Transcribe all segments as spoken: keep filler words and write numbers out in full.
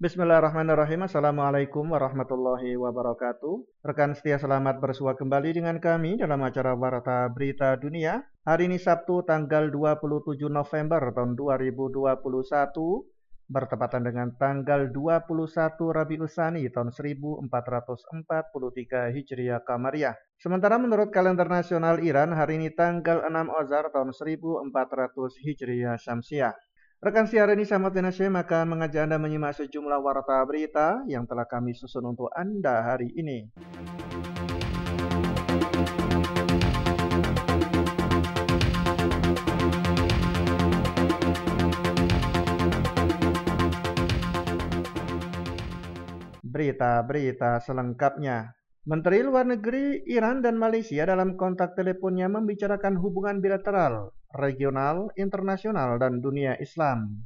Bismillahirrahmanirrahim. Assalamualaikum warahmatullahi wabarakatuh. Rekan setia, selamat bersua kembali dengan kami dalam acara Warta Berita Dunia. Hari ini Sabtu tanggal dua puluh tujuh November tahun dua ribu dua puluh satu, bertepatan dengan tanggal dua puluh satu Rabiul Tsani tahun seribu empat ratus empat puluh tiga Hijriah Qamariyah. Sementara menurut kalender nasional Iran, hari ini tanggal enam Ozar tahun seribu empat ratus Hijriah Syamsiah. Rekan siar ini Samad bin Hashim akan mengajak Anda menyimak sejumlah warta berita yang telah kami susun untuk Anda hari ini. Berita-berita selengkapnya. Menteri Luar Negeri Iran dan Malaysia dalam kontak teleponnya membicarakan hubungan bilateral, regional, internasional, dan dunia Islam.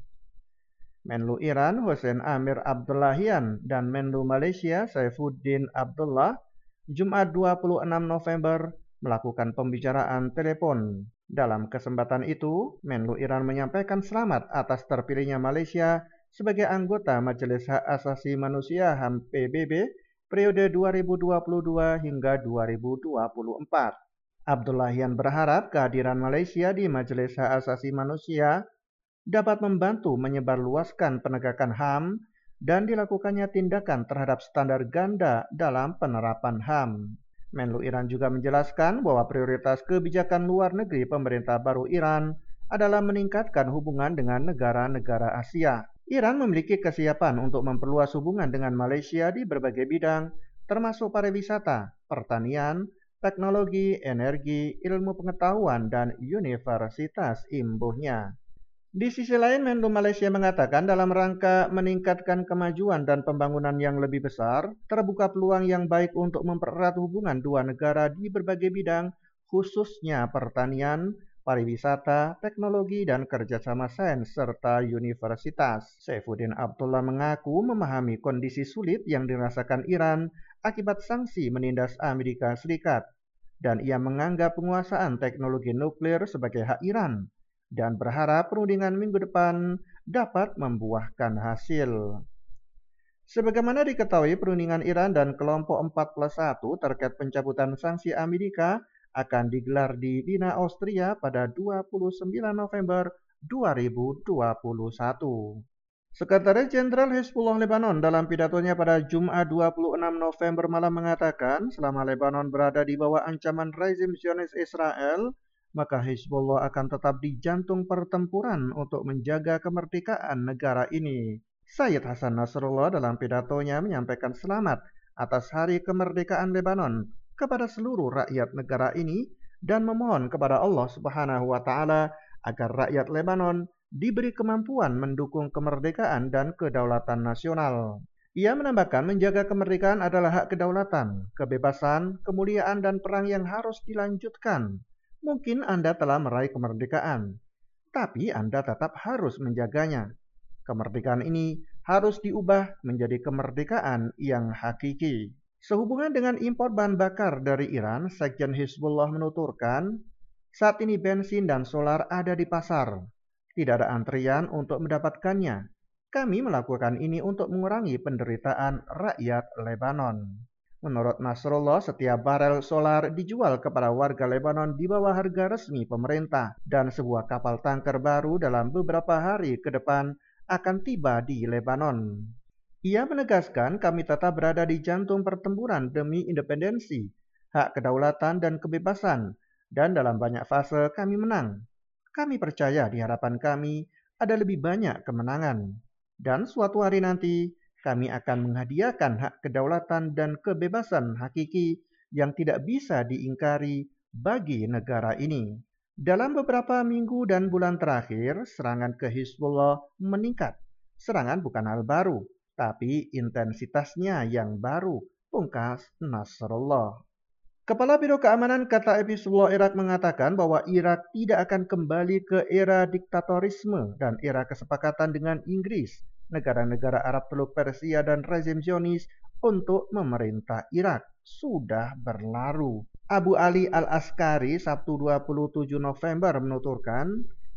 Menlu Iran Hossein Amir Abdullahian dan Menlu Malaysia Saifuddin Abdullah Jumat dua puluh enam November melakukan pembicaraan telepon. Dalam kesempatan itu, Menlu Iran menyampaikan selamat atas terpilihnya Malaysia sebagai anggota Majelis Hak Asasi Manusia H A M P B B periode dua ribu dua puluh dua hingga dua ribu dua puluh empat. Abdullahian berharap kehadiran Malaysia di Majelis Hak Asasi Manusia dapat membantu menyebarluaskan penegakan H A M dan dilakukannya tindakan terhadap standar ganda dalam penerapan H A M. Menlu Iran juga menjelaskan bahwa prioritas kebijakan luar negeri pemerintah baru Iran adalah meningkatkan hubungan dengan negara-negara Asia. Iran memiliki kesiapan untuk memperluas hubungan dengan Malaysia di berbagai bidang, termasuk pariwisata, pertanian, teknologi, energi, ilmu pengetahuan, dan universitas imbuhnya. Di sisi lain, Menlu Malaysia mengatakan dalam rangka meningkatkan kemajuan dan pembangunan yang lebih besar, terbuka peluang yang baik untuk mempererat hubungan dua negara di berbagai bidang, khususnya pertanian, pariwisata, teknologi, dan kerjasama sains, serta universitas. Saifuddin Abdullah mengaku memahami kondisi sulit yang dirasakan Iran akibat sanksi menindas Amerika Serikat, dan ia menganggap penguasaan teknologi nuklir sebagai hak Iran, dan berharap perundingan minggu depan dapat membuahkan hasil. Sebagaimana diketahui, perundingan Iran dan kelompok empat plus satu terkait pencabutan sanksi Amerika akan digelar di Wina, Austria pada dua puluh sembilan November dua ribu dua puluh satu. Sekretaris Jenderal Hizbullah Lebanon dalam pidatonya pada Jumat dua puluh enam November malam mengatakan selama Lebanon berada di bawah ancaman rezim Zionis Israel, maka Hizbullah akan tetap di jantung pertempuran untuk menjaga kemerdekaan negara ini. Sayyid Hasan Nasrullah dalam pidatonya menyampaikan selamat atas Hari Kemerdekaan Lebanon kepada seluruh rakyat negara ini dan memohon kepada Allah Subhanahu wa taala agar rakyat Lebanon diberi kemampuan mendukung kemerdekaan dan kedaulatan nasional. Ia menambahkan menjaga kemerdekaan adalah hak kedaulatan, kebebasan, kemuliaan, dan perang yang harus dilanjutkan. Mungkin Anda telah meraih kemerdekaan, tapi Anda tetap harus menjaganya. Kemerdekaan ini harus diubah menjadi kemerdekaan yang hakiki. Sehubungan dengan impor bahan bakar dari Iran, Sekjen Hizbullah menuturkan, saat ini bensin dan solar ada di pasar. Tidak ada antrian untuk mendapatkannya. Kami melakukan ini untuk mengurangi penderitaan rakyat Lebanon. Menurut Nasrullah, setiap barel solar dijual kepada warga Lebanon di bawah harga resmi pemerintah, dan sebuah kapal tanker baru dalam beberapa hari ke depan akan tiba di Lebanon. Ia menegaskan kami tetap berada di jantung pertempuran demi independensi, hak kedaulatan, dan kebebasan, dan dalam banyak fase kami menang. Kami percaya di hadapan kami ada lebih banyak kemenangan, dan suatu hari nanti kami akan menghadiahkan hak kedaulatan dan kebebasan hakiki yang tidak bisa diingkari bagi negara ini. Dalam beberapa minggu dan bulan terakhir, serangan ke Hizbullah meningkat. Serangan bukan hal baru, tapi intensitasnya yang baru, pungkas Nasrullah. Kepala Biro Keamanan Kataib Hizbullah Irak mengatakan bahwa Irak tidak akan kembali ke era diktatorisme dan era kesepakatan dengan Inggris, negara-negara Arab Teluk Persia, dan rezim Zionis untuk memerintah Irak. Sudah berlalu. Abu Ali Al-Askari Sabtu dua puluh tujuh November menuturkan,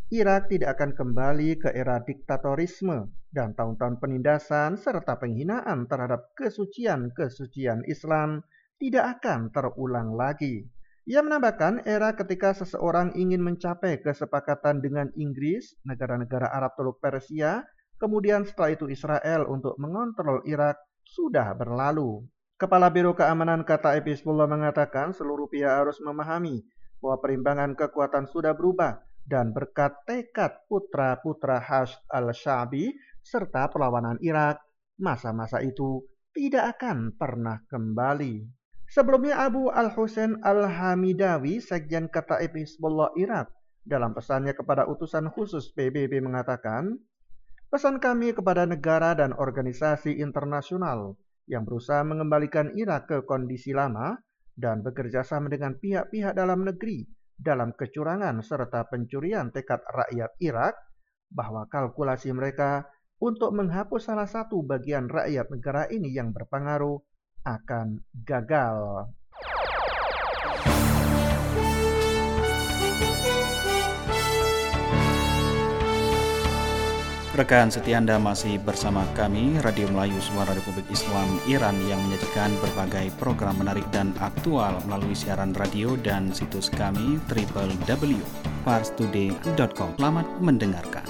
Irak tidak akan kembali ke era diktatorisme dan tahun-tahun penindasan serta penghinaan terhadap kesucian-kesucian Islam tidak akan terulang lagi. Ia menambahkan era ketika seseorang ingin mencapai kesepakatan dengan Inggris, negara-negara Arab Teluk Persia, kemudian setelah itu Israel untuk mengontrol Irak sudah berlalu. Kepala Biro Keamanan Kataib Hizbullah mengatakan seluruh pihak harus memahami bahwa perimbangan kekuatan sudah berubah dan berkat tekad putra-putra Hashd al-Sha'bi serta perlawanan Irak, masa-masa itu tidak akan pernah kembali. Sebelumnya Abu Al-Husain Al-Hamidawi, Sekjen Kataib Hizbullah Irak, dalam pesannya kepada utusan khusus P B B mengatakan, pesan kami kepada negara dan organisasi internasional yang berusaha mengembalikan Irak ke kondisi lama dan bekerja sama dengan pihak-pihak dalam negeri dalam kecurangan serta pencurian tekad rakyat Irak, bahwa kalkulasi mereka untuk menghapus salah satu bagian rakyat negara ini yang berpengaruh akan gagal. Rekan setia Anda masih bersama kami, Radio Melayu Suara Republik Islam Iran yang menyajikan berbagai program menarik dan aktual melalui siaran radio dan situs kami w w w titik pars today titik com. Selamat mendengarkan.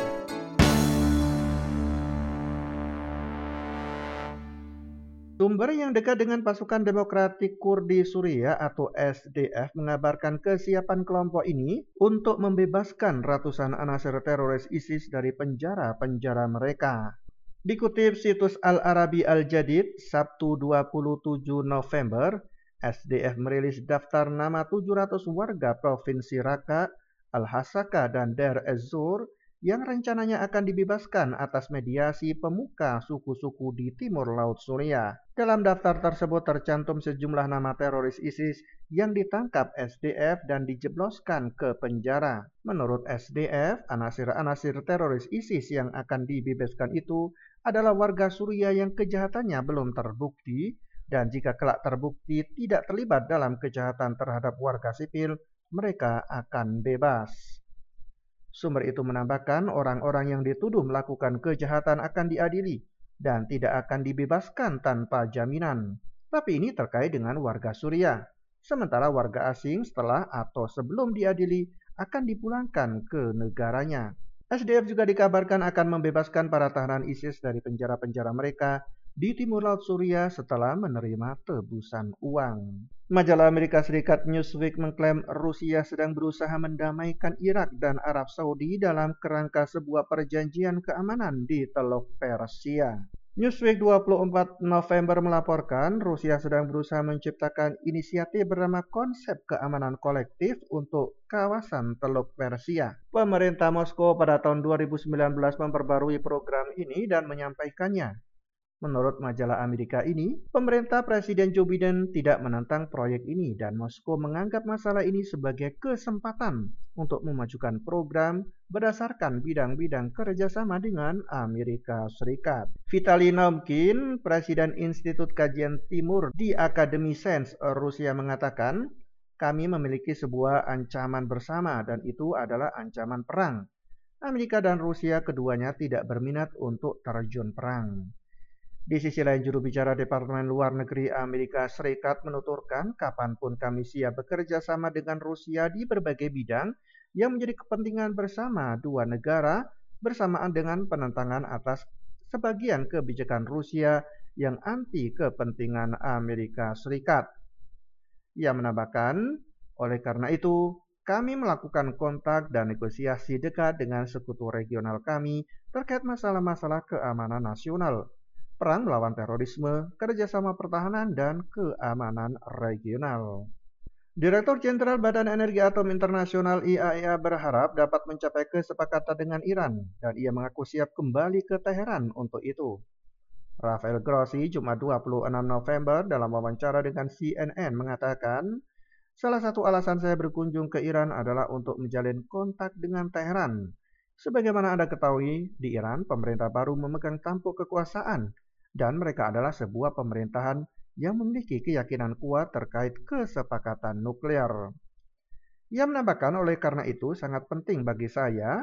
Sumber yang dekat dengan pasukan Demokratik Kurdi Suriah atau S D F mengabarkan kesiapan kelompok ini untuk membebaskan ratusan anasir teroris ISIS dari penjara-penjara mereka. Dikutip situs Al-Arabi Al-Jadid, Sabtu dua puluh tujuh November, S D F merilis daftar nama tujuh ratus warga Provinsi Raqqa, Al-Hasaka, dan Deir ez-Zur yang rencananya akan dibebaskan atas mediasi pemuka suku-suku di timur laut Suriah. Dalam daftar tersebut tercantum sejumlah nama teroris ISIS yang ditangkap S D F dan dijebloskan ke penjara. Menurut S D F, anasir-anasir teroris ISIS yang akan dibebaskan itu adalah warga Suriah yang kejahatannya belum terbukti, dan jika kelak terbukti tidak terlibat dalam kejahatan terhadap warga sipil, mereka akan bebas. Sumber itu menambahkan orang-orang yang dituduh melakukan kejahatan akan diadili dan tidak akan dibebaskan tanpa jaminan. Tapi ini terkait dengan warga Suriah. Sementara warga asing setelah atau sebelum diadili akan dipulangkan ke negaranya. S D F juga dikabarkan akan membebaskan para tahanan ISIS dari penjara-penjara mereka di timur laut Suriah setelah menerima tebusan uang. Majalah Amerika Serikat Newsweek mengklaim Rusia sedang berusaha mendamaikan Irak dan Arab Saudi dalam kerangka sebuah perjanjian keamanan di Teluk Persia. Newsweek dua puluh empat November melaporkan Rusia sedang berusaha menciptakan inisiatif bernama Konsep Keamanan Kolektif untuk kawasan Teluk Persia. Pemerintah Moskow pada tahun dua ribu sembilan belas memperbarui program ini dan menyampaikannya. Menurut majalah Amerika ini, pemerintah Presiden Joe Biden tidak menentang proyek ini dan Moskow menganggap masalah ini sebagai kesempatan untuk memajukan program berdasarkan bidang-bidang kerjasama dengan Amerika Serikat. Vitaly Naumkin, Presiden Institut Kajian Timur di Akademi Sains Rusia mengatakan, kami memiliki sebuah ancaman bersama dan itu adalah ancaman perang. Amerika dan Rusia keduanya tidak berminat untuk terjun perang. Di sisi lain, juru bicara Departemen Luar Negeri Amerika Serikat menuturkan kapanpun kami siap bekerja sama dengan Rusia di berbagai bidang yang menjadi kepentingan bersama dua negara bersamaan dengan penentangan atas sebagian kebijakan Rusia yang anti kepentingan Amerika Serikat. Ia menambahkan, oleh karena itu, kami melakukan kontak dan negosiasi dekat dengan sekutu regional kami terkait masalah-masalah keamanan nasional, perang melawan terorisme, kerjasama pertahanan, dan keamanan regional. Direktur Jenderal Badan Energi Atom Internasional I A E A berharap dapat mencapai kesepakatan dengan Iran, dan ia mengaku siap kembali ke Teheran untuk itu. Rafael Grossi, Jumat dua puluh enam November, dalam wawancara dengan C N N mengatakan, salah satu alasan saya berkunjung ke Iran adalah untuk menjalin kontak dengan Teheran. Sebagaimana Anda ketahui, di Iran, pemerintah baru memegang tampuk kekuasaan, dan mereka adalah sebuah pemerintahan yang memiliki keyakinan kuat terkait kesepakatan nuklir. Ia menambahkan, oleh karena itu sangat penting bagi saya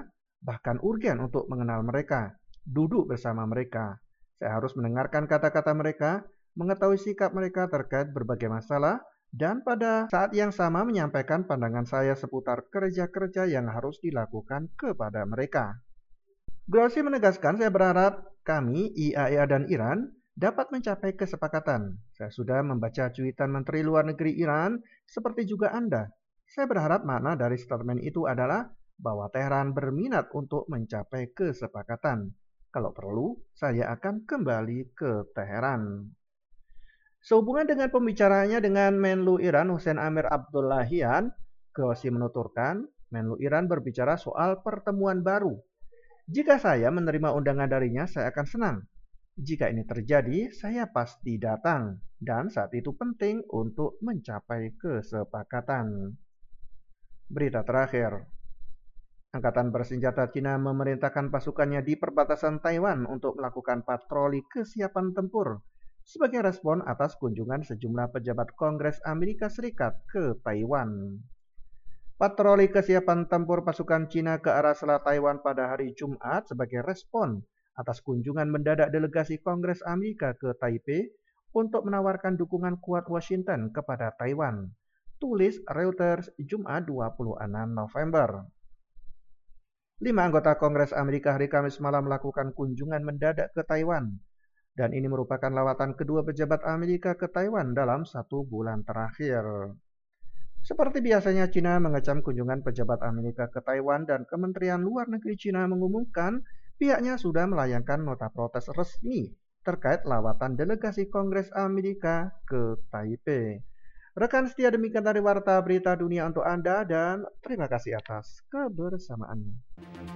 bahkan urgen untuk mengenal mereka, duduk bersama mereka. Saya harus mendengarkan kata-kata mereka, mengetahui sikap mereka terkait berbagai masalah, dan pada saat yang sama menyampaikan pandangan saya seputar kerja-kerja yang harus dilakukan kepada mereka. Grossi menegaskan, saya berharap kami, I A E A dan Iran, dapat mencapai kesepakatan. Saya sudah membaca cuitan Menteri Luar Negeri Iran, seperti juga Anda. Saya berharap makna dari statement itu adalah bahwa Teheran berminat untuk mencapai kesepakatan. Kalau perlu, saya akan kembali ke Teheran. Sehubungan dengan pembicaraannya dengan Menlu Iran Hussein Amir Abdullahian, Grossi menuturkan, Menlu Iran berbicara soal pertemuan baru. Jika saya menerima undangan darinya, saya akan senang. Jika ini terjadi, saya pasti datang, dan saat itu penting untuk mencapai kesepakatan. Berita terakhir. Angkatan bersenjata Cina memerintahkan pasukannya di perbatasan Taiwan untuk melakukan patroli kesiapan tempur sebagai respon atas kunjungan sejumlah pejabat Kongres Amerika Serikat ke Taiwan. Patroli kesiapan tempur pasukan Cina ke arah selat Taiwan pada hari Jumat sebagai respon atas kunjungan mendadak delegasi Kongres Amerika ke Taipei untuk menawarkan dukungan kuat Washington kepada Taiwan, tulis Reuters Jumat dua puluh enam November. Lima anggota Kongres Amerika hari Kamis malam melakukan kunjungan mendadak ke Taiwan, dan ini merupakan lawatan kedua pejabat Amerika ke Taiwan dalam satu bulan terakhir. Seperti biasanya, Cina mengecam kunjungan pejabat Amerika ke Taiwan, dan Kementerian Luar Negeri Cina mengumumkan pihaknya sudah melayangkan nota protes resmi terkait lawatan delegasi Kongres Amerika ke Taipei. Rekan setia, demikian dari Warta Berita Dunia untuk Anda, dan terima kasih atas kebersamaannya.